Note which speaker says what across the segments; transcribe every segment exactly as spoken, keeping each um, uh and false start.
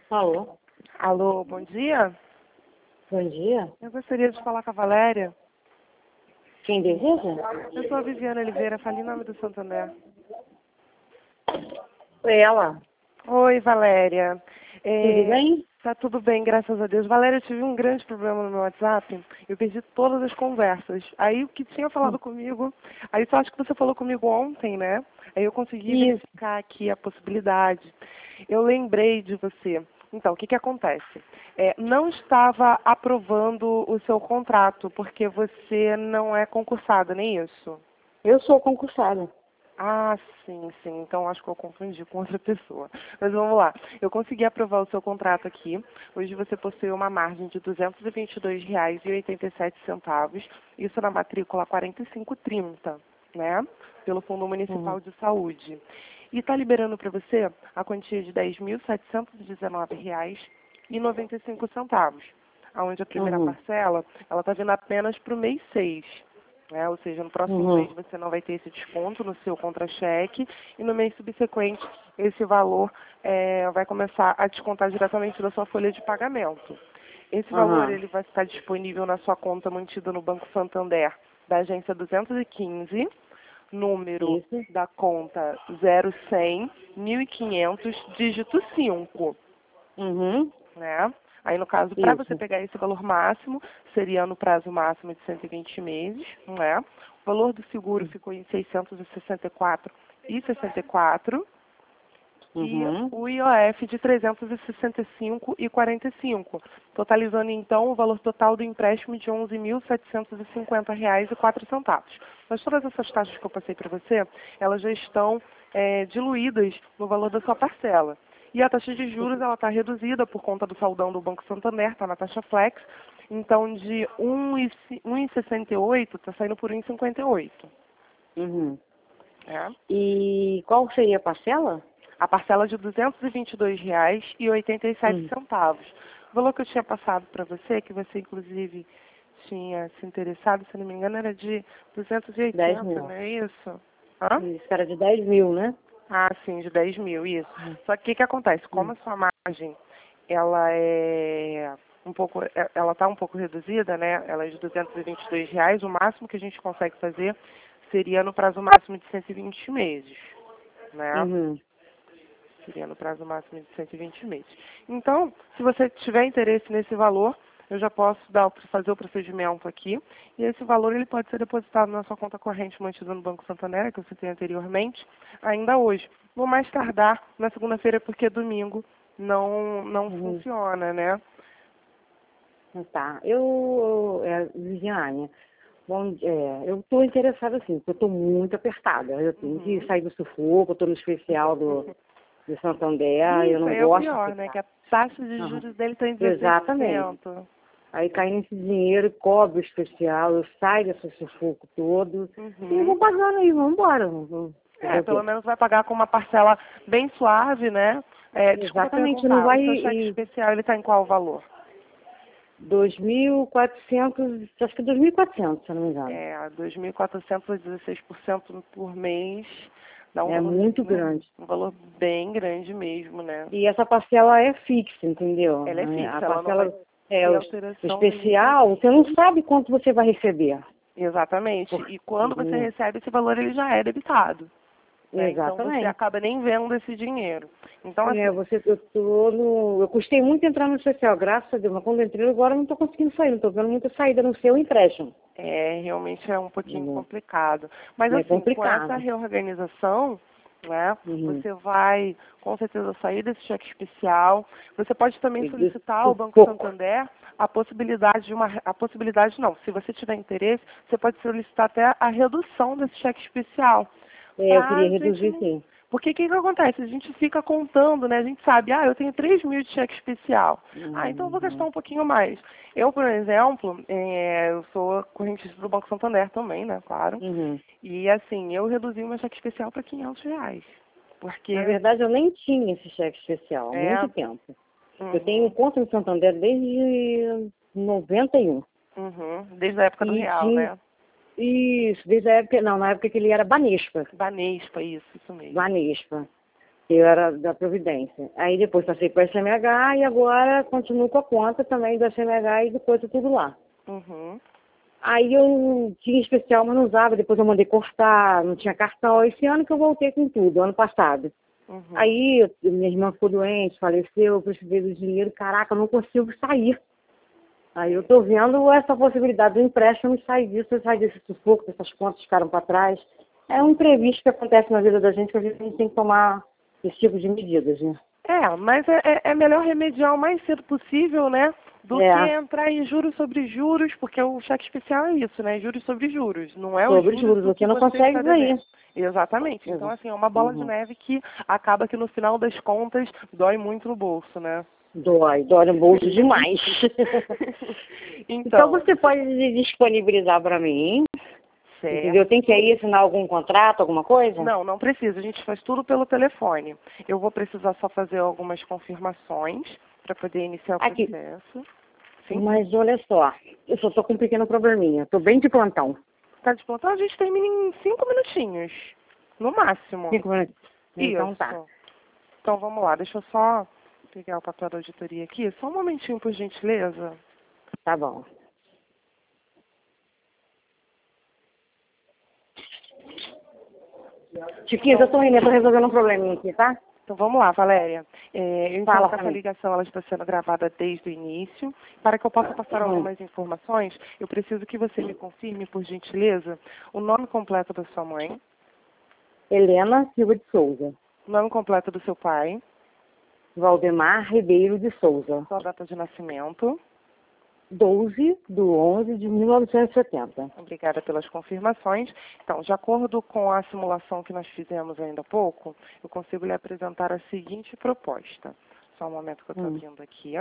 Speaker 1: Alô,
Speaker 2: Alô, bom dia.
Speaker 1: bom dia.
Speaker 2: Eu gostaria de falar com a Valéria.
Speaker 1: Quem deseja?
Speaker 2: Eu sou a Viviane Oliveira, fale em nome do Santander.
Speaker 1: Foi ela.
Speaker 2: Oi, Valéria. É,
Speaker 1: Tudo bem?
Speaker 2: Tá tudo bem, graças a Deus. Valéria, eu tive um grande problema no meu WhatsApp. Eu perdi todas as conversas. Aí o que tinha falado comigo, aí só acho que você falou comigo ontem, né? Aí eu consegui
Speaker 1: Isso.
Speaker 2: verificar aqui a possibilidade. Eu lembrei de você. Então, o que que acontece? É, não estava aprovando o seu contrato, porque você não é concursada, nem isso?
Speaker 1: Eu sou concursada.
Speaker 2: Ah, sim, sim. Então acho que eu confundi com outra pessoa. Mas vamos lá. Eu consegui aprovar o seu contrato aqui. Hoje você possui uma margem de duzentos e vinte e dois reais e oitenta e sete centavos. Isso na matrícula quarenta e cinco trinta, né? Pelo Fundo
Speaker 1: Uhum.
Speaker 2: Municipal de Saúde. E está liberando para você a quantia de dez mil setecentos e dezenove reais e noventa e cinco centavos. Onde a primeira
Speaker 1: Uhum.
Speaker 2: parcela, ela está vindo apenas para o mês seis. Né? Ou seja, no próximo
Speaker 1: Uhum.
Speaker 2: mês você não vai ter esse desconto no seu contra-cheque e no mês subsequente esse valor é, vai começar a descontar diretamente da sua folha de pagamento. Esse valor
Speaker 1: Uhum.
Speaker 2: ele vai estar disponível na sua conta mantida no Banco Santander da agência duzentos e quinze, número
Speaker 1: Isso.
Speaker 2: da conta zero cem mil e quinhentos, dígito cinco,
Speaker 1: Uhum.
Speaker 2: né? Aí, no caso, para você
Speaker 1: Isso.
Speaker 2: pegar esse valor máximo, seria no prazo máximo de cento e vinte meses, né? O valor do seguro ficou em seiscentos e sessenta e quatro e sessenta e quatro e
Speaker 1: Uhum.
Speaker 2: o I O F de trezentos e sessenta e cinco e quarenta e cinco, totalizando então o valor total do empréstimo de onze mil setecentos e cinquenta reais e quatro centavos. Mas todas essas taxas que eu passei para você, elas já estão é, diluídas no valor da sua parcela. E a taxa de juros ela está reduzida por conta do saldão do Banco Santander, está na taxa flex. Então, de um vírgula sessenta e oito está saindo por um vírgula cinquenta e oito.
Speaker 1: Uhum.
Speaker 2: É.
Speaker 1: E qual seria a parcela?
Speaker 2: A parcela de duzentos e vinte e dois reais e oitenta e sete
Speaker 1: Uhum.
Speaker 2: centavos. O valor que eu tinha passado para você, que você inclusive tinha se interessado, se não me engano, era de duzentos e
Speaker 1: dez
Speaker 2: oitenta,
Speaker 1: mil.
Speaker 2: não é isso? Hã?
Speaker 1: Isso, era de dez mil, né?
Speaker 2: Ah, sim, de dez mil, isso.
Speaker 1: Uhum.
Speaker 2: Só que o que acontece? Como
Speaker 1: Uhum.
Speaker 2: a sua margem, ela é um pouco, é- ela está um pouco reduzida, né? Ela é de duzentos e vinte e dois reais, o máximo que a gente consegue fazer seria no prazo máximo de cento e vinte meses, né?
Speaker 1: Uhum.
Speaker 2: Seria no prazo máximo de cento e vinte meses. Então, se você tiver interesse nesse valor, eu já posso dar, o- fazer o procedimento aqui. E esse valor ele pode ser depositado na sua conta corrente mantida no Banco Santander, que você tem anteriormente, ainda hoje. No mais tardar, na segunda-feira, porque domingo não, não
Speaker 1: Uhum.
Speaker 2: funciona, né?
Speaker 1: Tá. Eu, é, Viviane, bom, é, eu estou interessada assim, porque eu estou muito apertada. Eu tenho que
Speaker 2: Uhum.
Speaker 1: sair do sufoco, eu estou no especial do, do Santander, eu
Speaker 2: Isso
Speaker 1: não
Speaker 2: aí é o
Speaker 1: gosto de
Speaker 2: pior, né?
Speaker 1: ficar.
Speaker 2: Que a taxa de
Speaker 1: Aham.
Speaker 2: juros dele está em dezesseis por
Speaker 1: Exatamente.
Speaker 2: cento.
Speaker 1: Aí cai nesse dinheiro, cobre o especial, eu saio desse sufoco todo e
Speaker 2: Uhum.
Speaker 1: vou pagando aí, vamos embora. Vamos fazer
Speaker 2: É,
Speaker 1: o
Speaker 2: pelo
Speaker 1: quê?
Speaker 2: menos vai pagar com uma parcela bem suave, né? É, desculpa
Speaker 1: Exatamente, não
Speaker 2: perguntar, o
Speaker 1: vai
Speaker 2: seu cheque
Speaker 1: e
Speaker 2: especial ele está em qual valor?
Speaker 1: dois mil e quatrocentos, acho que dois mil e quatrocentos, se eu não me engano.
Speaker 2: É, dois mil e quatrocentos e dezesseis por cento por mês, dá um
Speaker 1: É muito
Speaker 2: valorzinho,
Speaker 1: grande.
Speaker 2: um valor bem grande mesmo, né?
Speaker 1: E essa parcela é fixa, entendeu?
Speaker 2: Ela é
Speaker 1: A
Speaker 2: fixa, ela não vai
Speaker 1: parcela é
Speaker 2: ter
Speaker 1: o o
Speaker 2: alteração nenhuma.
Speaker 1: especial, você não sabe quanto você vai receber.
Speaker 2: Exatamente.
Speaker 1: Por-
Speaker 2: E quando você
Speaker 1: Uhum.
Speaker 2: recebe esse valor, ele já é debitado, né? Então você
Speaker 1: Exatamente.
Speaker 2: acaba nem vendo esse dinheiro. Então,
Speaker 1: É,
Speaker 2: assim,
Speaker 1: você, eu, tô no, eu custei muito entrar no especial, graças a Deus, mas quando eu entrei agora eu não estou conseguindo sair, não estou vendo muita saída no seu empréstimo.
Speaker 2: é, realmente é um pouquinho
Speaker 1: Uhum.
Speaker 2: complicado. Mas
Speaker 1: É
Speaker 2: assim, com essa
Speaker 1: complicado.
Speaker 2: reorganização, né,
Speaker 1: Uhum.
Speaker 2: você vai com certeza sair desse cheque especial. Você pode também
Speaker 1: E do
Speaker 2: solicitar ao Banco
Speaker 1: sufoco.
Speaker 2: Santander a possibilidade de uma a possibilidade não, se você tiver interesse, você pode solicitar até a redução desse cheque especial.
Speaker 1: É, eu
Speaker 2: Para
Speaker 1: queria
Speaker 2: a gente
Speaker 1: reduzir
Speaker 2: não.
Speaker 1: sim.
Speaker 2: Porque o que, que acontece? A gente fica contando, né? A gente sabe, ah, eu tenho três mil de cheque especial. Ah, então eu vou gastar
Speaker 1: Uhum.
Speaker 2: um pouquinho mais. Eu, por exemplo, é, eu sou correntista do Banco Santander também, né? Claro.
Speaker 1: Uhum.
Speaker 2: E assim, eu reduzi o meu cheque especial para quinhentos reais. Porque
Speaker 1: Na verdade, eu nem tinha esse cheque especial há
Speaker 2: é.
Speaker 1: muito tempo. Eu tenho
Speaker 2: Uhum,
Speaker 1: conta no Santander desde noventa e um.
Speaker 2: uhum, desde a época do
Speaker 1: E
Speaker 2: real,
Speaker 1: tinha,
Speaker 2: né?
Speaker 1: isso, desde a época, não, na época que ele era Banespa.
Speaker 2: Banespa, isso, isso mesmo.
Speaker 1: Banespa. Eu era da Providência. Aí depois passei para a S M H e agora continuo com a conta também da S M H e depois é tudo lá.
Speaker 2: Uhum.
Speaker 1: Aí eu tinha especial, mas não usava, depois eu mandei cortar, não tinha cartão. Esse ano que eu voltei com tudo, ano passado.
Speaker 2: Uhum.
Speaker 1: Aí minha irmã ficou doente, faleceu, eu precisei do dinheiro, caraca, eu não consigo sair. Aí eu tô vendo essa possibilidade do empréstimo e sair disso, sair desse sufoco, dessas contas ficaram para trás. É um imprevisto que acontece na vida da gente, que a gente tem que tomar esse tipo de medidas, né?
Speaker 2: É, mas é, é é melhor remediar o mais cedo possível, né? Do
Speaker 1: É,
Speaker 2: que entrar em juros sobre juros, porque o cheque especial é isso, né? Juros sobre juros. Não é os
Speaker 1: sobre
Speaker 2: juros
Speaker 1: juros,
Speaker 2: do que
Speaker 1: você não
Speaker 2: você
Speaker 1: consegue
Speaker 2: está devendo.
Speaker 1: sair.
Speaker 2: Exatamente. Então, assim, é uma bola de
Speaker 1: Uhum.
Speaker 2: neve que acaba que no final das contas dói muito no bolso, né?
Speaker 1: Dói, dói no bolso demais. Então
Speaker 2: Então,
Speaker 1: você pode disponibilizar para mim, entendeu? Tem
Speaker 2: certo.
Speaker 1: que aí assinar algum contrato, alguma coisa?
Speaker 2: Não, não precisa. A gente faz tudo pelo telefone. Eu vou precisar só fazer algumas confirmações para poder iniciar o
Speaker 1: Aqui,
Speaker 2: processo. Sim?
Speaker 1: mas olha só, eu só tô com um pequeno probleminha, tô bem de plantão.
Speaker 2: Tá de plantão? A gente termina em cinco minutinhos. No máximo.
Speaker 1: Cinco minutos. Então tá,
Speaker 2: Isso. Então vamos lá. Deixa eu só pegar o papel da auditoria aqui. Só um momentinho, por gentileza.
Speaker 1: tá bom. Chiquinha, eu tô indo, eu tô resolvendo um probleminha aqui, tá?
Speaker 2: Então vamos lá, Valéria. É, eu
Speaker 1: Fala
Speaker 2: entendo que
Speaker 1: pra
Speaker 2: essa
Speaker 1: mim.
Speaker 2: ligação ela está sendo gravada desde o início. Para que eu possa passar
Speaker 1: Hum.
Speaker 2: algumas informações, eu preciso que você me confirme, por gentileza, o nome completo da sua mãe,
Speaker 1: Helena Silva de Souza.
Speaker 2: o nome completo do seu pai,
Speaker 1: Valdemar Ribeiro de Souza.
Speaker 2: sua data de nascimento.
Speaker 1: doze de onze de mil novecentos e setenta.
Speaker 2: Obrigada pelas confirmações. Então, de acordo com a simulação que nós fizemos ainda há pouco, eu consigo lhe apresentar a seguinte proposta. Só um momento que eu estou
Speaker 1: Hum.
Speaker 2: abrindo aqui.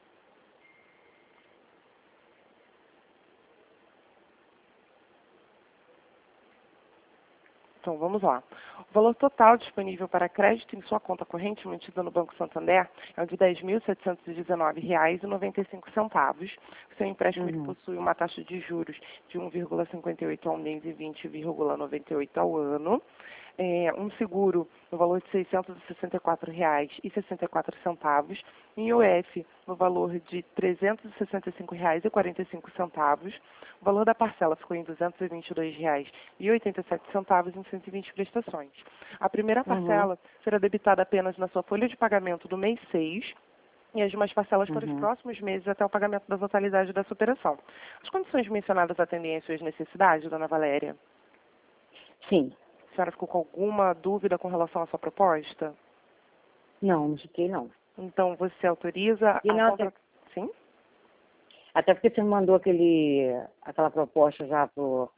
Speaker 2: Então, vamos lá. O valor total disponível para crédito em sua conta corrente mantida no Banco Santander é o de dez mil setecentos e dezenove reais e noventa e cinco centavos. O seu empréstimo ele
Speaker 1: Uhum.
Speaker 2: possui uma taxa de juros de um vírgula cinquenta e oito ao mês e vinte vírgula noventa e oito ao ano. É, um seguro no valor de seiscentos e sessenta e quatro reais e sessenta e quatro centavos, em U F no valor de trezentos e sessenta e cinco reais e quarenta e cinco centavos. O valor da parcela ficou em duzentos e vinte e dois reais e oitenta e sete centavos em cento e vinte prestações. A primeira parcela
Speaker 1: Uhum.
Speaker 2: será debitada apenas na sua folha de pagamento do mês seis e as demais parcelas para os
Speaker 1: Uhum.
Speaker 2: próximos meses até o pagamento da totalidade dessa operação. As condições mencionadas atendem às suas necessidades, dona Valéria?
Speaker 1: Sim.
Speaker 2: A senhora ficou com alguma dúvida com relação à sua proposta?
Speaker 1: Não, não fiquei não.
Speaker 2: Então, você autoriza
Speaker 1: E
Speaker 2: a
Speaker 1: não,
Speaker 2: contra...
Speaker 1: até,
Speaker 2: Sim?
Speaker 1: até porque você me mandou aquele, aquela proposta já pro,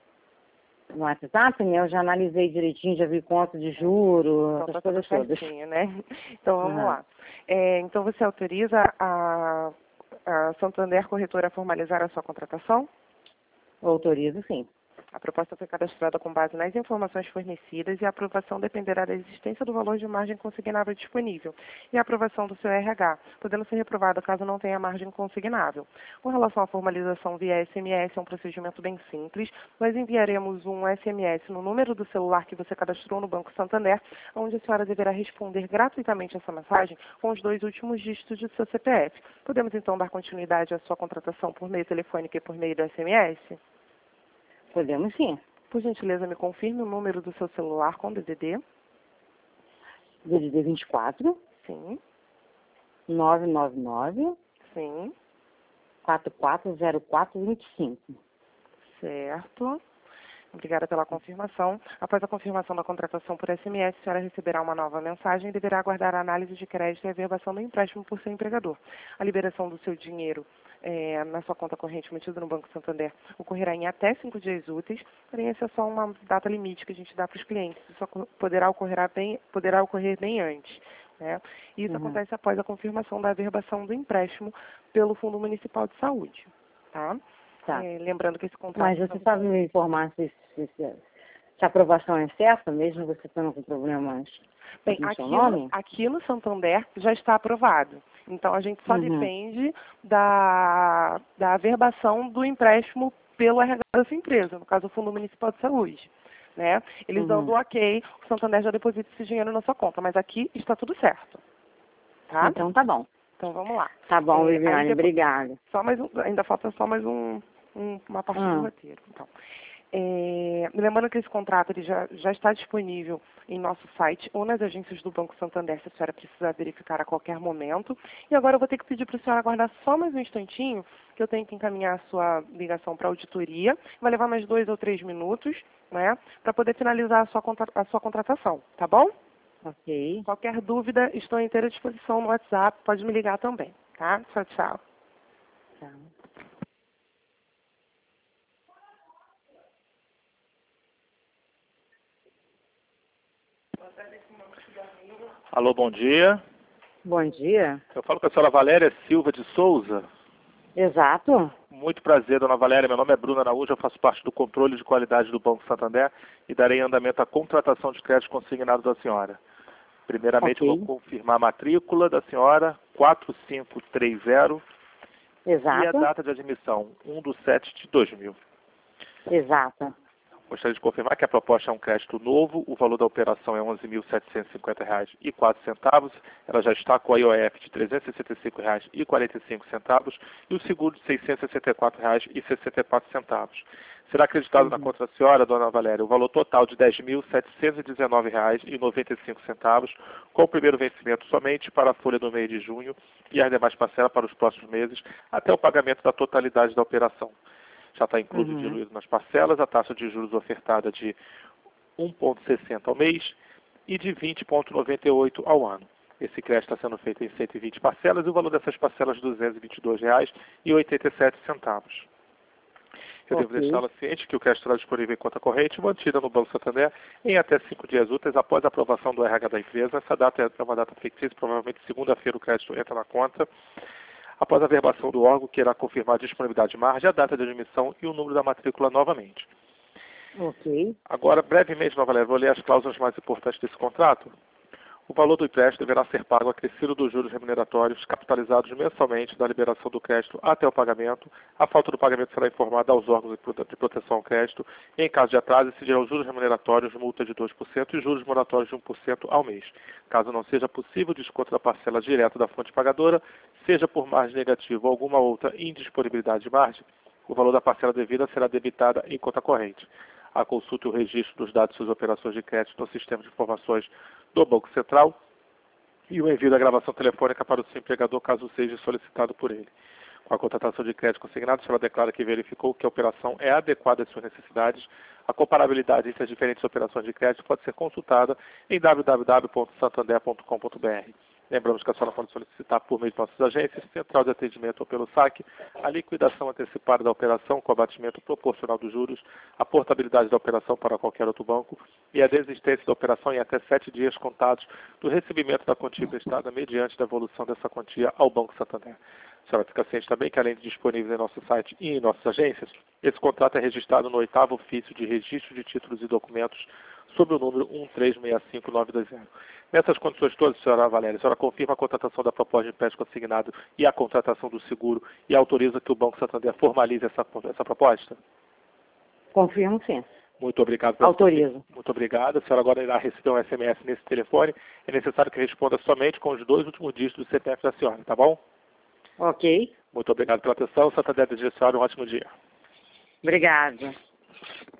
Speaker 1: no WhatsApp, né? Eu já analisei direitinho, já vi conta de juros,
Speaker 2: Então,
Speaker 1: essas
Speaker 2: tá tudo
Speaker 1: coisas todas.
Speaker 2: certinho, né? Então, vamos
Speaker 1: Aham.
Speaker 2: lá. É, então, você autoriza a, a Santander Corretora a formalizar a sua contratação?
Speaker 1: Autorizo, sim.
Speaker 2: A proposta foi cadastrada com base nas informações fornecidas e a aprovação dependerá da existência do valor de margem consignável disponível e a aprovação do seu R H, podendo ser reprovada caso não tenha margem consignável. Com relação à formalização via S M S, é um procedimento bem simples. Nós enviaremos um S M S no número do celular que você cadastrou no Banco Santander, onde a senhora deverá responder gratuitamente essa mensagem com os dois últimos dígitos do seu C P F. Podemos, então, dar continuidade à sua contratação por meio telefônico e por meio do S M S?
Speaker 1: Podemos sim.
Speaker 2: Por gentileza, me confirme o número do seu celular com D D D.
Speaker 1: D D D vinte e quatro,
Speaker 2: Sim,
Speaker 1: nove nove nove,
Speaker 2: sim,
Speaker 1: quatro quatro zero quatro vinte e cinco.
Speaker 2: certo. Obrigada pela confirmação. Após a confirmação da contratação por S M S, a senhora receberá uma nova mensagem e deverá aguardar a análise de crédito e a averbação do empréstimo por seu empregador. A liberação do seu dinheiro é, na sua conta corrente mantida no Banco Santander ocorrerá em até cinco dias úteis, porém essa é só uma data limite que a gente dá para os clientes. Isso só poderá ocorrer bem, poderá ocorrer bem antes. Né? E isso
Speaker 1: Uhum.
Speaker 2: acontece após a confirmação da averbação do empréstimo pelo Fundo Municipal de Saúde. Tá?
Speaker 1: Tá.
Speaker 2: É, lembrando que esse
Speaker 1: Mas
Speaker 2: contrato...
Speaker 1: você sabe me informar se, se, se, se a aprovação é certa, mesmo você estando com problemas
Speaker 2: Bem,
Speaker 1: no seu
Speaker 2: aqui no,
Speaker 1: nome?
Speaker 2: aqui no Santander já está aprovado. Então, a gente só
Speaker 1: Uhum.
Speaker 2: depende da, da averbação do empréstimo pelo R H da sua empresa, no caso, o Fundo Municipal de Saúde. né? Eles
Speaker 1: Uhum.
Speaker 2: dando ok, o Santander já deposita esse dinheiro na sua conta, mas aqui está tudo certo. Tá?
Speaker 1: Então tá bom.
Speaker 2: Então vamos lá.
Speaker 1: Tá bom,
Speaker 2: É,
Speaker 1: Viviane,
Speaker 2: aí depois-
Speaker 1: obrigada.
Speaker 2: Só mais um, ainda falta só mais um, um- uma parte
Speaker 1: Hum.
Speaker 2: do roteiro. Então, é, lembrando que esse contrato ele já, já está disponível em nosso site ou nas agências do Banco Santander, se a senhora precisar verificar a qualquer momento. E agora eu vou ter que pedir para a senhora aguardar só mais um instantinho, que eu tenho que encaminhar a sua ligação para a auditoria. Vai levar mais dois ou três minutos, né, para poder finalizar a sua, contra, a sua contratação, tá bom?
Speaker 1: Ok.
Speaker 2: Qualquer dúvida, estou à inteira disposição no WhatsApp, pode me ligar também, tá? Tchau, tchau.
Speaker 1: Tá.
Speaker 3: Alô, bom dia.
Speaker 1: Bom dia.
Speaker 3: Eu falo com a senhora Valéria Silva de Souza.
Speaker 1: Exato.
Speaker 3: Muito prazer, dona Valéria. Meu nome é Bruno Araújo, eu faço parte do controle de qualidade do Banco Santander e darei andamento à contratação de crédito consignado da senhora. Primeiramente,
Speaker 1: Ok.
Speaker 3: vou confirmar a matrícula da senhora, quatro cinco três zero,
Speaker 1: Exato.
Speaker 3: e a data de admissão, um de sete de dois mil.
Speaker 1: Exato.
Speaker 3: Gostaria de confirmar que a proposta é um crédito novo, o valor da operação é onze mil setecentos e cinquenta reais e quatro centavos, ela já está com a I O F de trezentos e sessenta e cinco reais e quarenta e cinco centavos e o seguro de seiscentos e sessenta e quatro reais e sessenta e quatro centavos. Será acreditado
Speaker 1: Uhum.
Speaker 3: na conta da senhora, dona Valéria, o valor total de dez mil setecentos e dezenove reais e noventa e cinco centavos, com o primeiro vencimento somente para a folha do mês de junho e as demais parcelas para os próximos meses, até o pagamento da totalidade da operação. Já está incluso
Speaker 1: Uhum.
Speaker 3: diluído nas parcelas a taxa de juros ofertada de um vírgula sessenta ao mês e de vinte vírgula noventa e oito ao ano. Esse crédito está sendo feito em cento e vinte parcelas e o valor dessas parcelas é duzentos e vinte e dois reais e oitenta e sete centavos. Eu
Speaker 1: Ok.
Speaker 3: devo deixá-la ciente que o crédito será disponível em conta corrente mantida no Banco Santander em até cinco dias úteis após a aprovação do R H da empresa. Essa data é uma data fictícia, provavelmente segunda-feira o crédito entra na conta. Após a verbação do órgão, que irá confirmar a disponibilidade de margem, a data de admissão e o número da matrícula novamente.
Speaker 1: Ok.
Speaker 3: Agora, brevemente, Nova Valéria, vou ler as cláusulas mais importantes desse contrato. O valor do empréstimo deverá ser pago acrescido dos juros remuneratórios capitalizados mensalmente da liberação do crédito até o pagamento. A falta do pagamento será informada aos órgãos de proteção ao crédito. Em caso de atraso, incidirão juros remuneratórios, multa de dois por cento e juros moratórios de um por cento ao mês. Caso não seja possível o desconto da parcela direto da fonte pagadora, seja por margem negativa ou alguma outra indisponibilidade de margem, o valor da parcela devida será debitada em conta corrente. A consulta e o registro dos dados de suas operações de crédito no sistema de informações do Banco Central e o envio da gravação telefônica para o seu empregador, caso seja solicitado por ele. Com a contratação de crédito consignado, ela declara que verificou que a operação é adequada às suas necessidades. A comparabilidade entre as diferentes operações de crédito pode ser consultada em w w w ponto santander ponto com ponto b r. Lembramos que a senhora pode solicitar por meio de nossas agências, central de atendimento ou pelo saque, a liquidação antecipada da operação com abatimento proporcional dos juros, a portabilidade da operação para qualquer outro banco e a desistência da operação em até sete dias contados do recebimento da quantia emprestada mediante a devolução dessa quantia ao Banco Santander. A senhora fica ciente também que, além de disponível em nosso site e em nossas agências, esse contrato é registrado no oitavo ofício de registro de títulos e documentos sob o número um três seis cinco nove dois zero. Nessas condições todas, senhora Valéria, a senhora confirma a contratação da proposta de empréstimo consignado e a contratação do seguro e autoriza que o Banco Santander formalize essa, essa proposta?
Speaker 1: Confirmo sim.
Speaker 3: Muito obrigado. Pela
Speaker 1: Autorizo.
Speaker 3: Muito obrigado. A senhora agora irá receber um S M S nesse telefone. É necessário que responda somente com os dois últimos dígitos do C P F da senhora, tá bom?
Speaker 1: Ok.
Speaker 3: Muito obrigado pela atenção. Santander deseja a senhora um ótimo dia.
Speaker 1: Obrigada.